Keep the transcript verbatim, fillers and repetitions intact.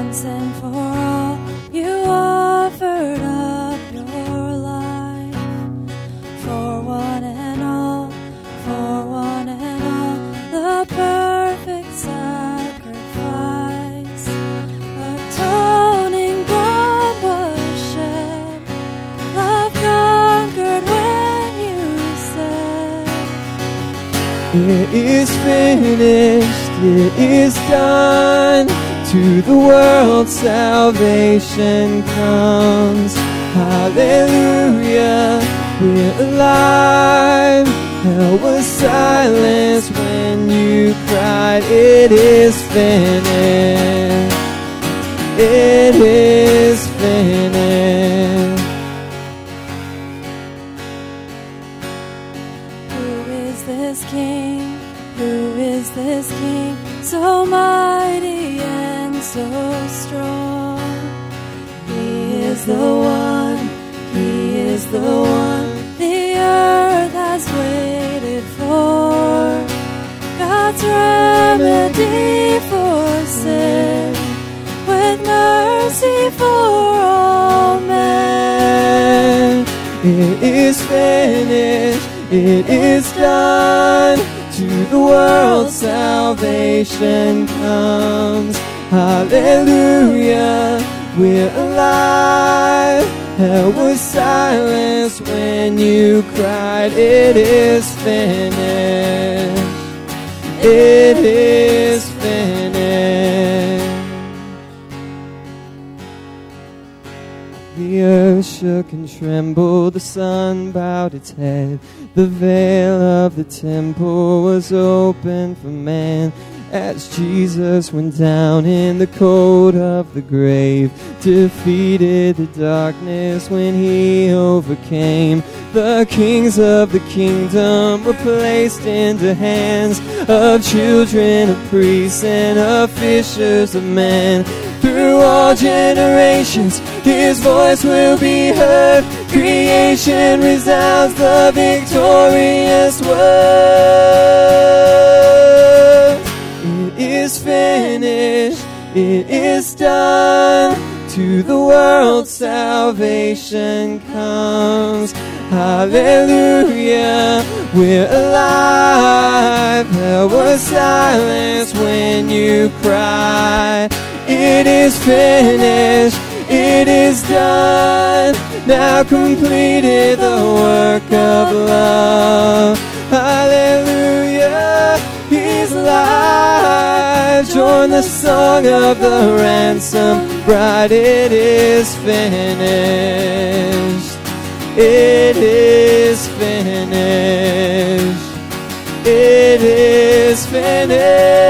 once and for all, you offered up your life for one and all, for one and all, the perfect sacrifice. Atoning blood was shed, love conquered when you said, it is finished, it is done. To the world salvation comes. Hallelujah, we're alive. Hell was silenced when you cried, it is finished. It is finished. who is this King? Who is this King? So mighty and so strong. He is the one, He is the one the earth has waited for. God's remedy for sin, with mercy for all men. It is finished, it is done. To the world salvation comes. Hallelujah, we're alive. Hell was silenced when you cried, it is finished. It is finished. The earth shook and trembled, the sun bowed its head. The veil of the temple was open for man, as Jesus went down in the cold of the grave, defeated the darkness when he overcame. The kings of the kingdom were placed into hands of children of priests and of fishers of men. Through all generations, his voice will be heard. Creation resounds the victorious word. It is finished, it is done. To the world salvation comes. Hallelujah, we're alive. Hell was silenced when you cried. It is finished, it is done. Now completed the work of love. Hallelujah, he's alive. Join the song of the ransom bride. It is finished. It is finished. It is finished.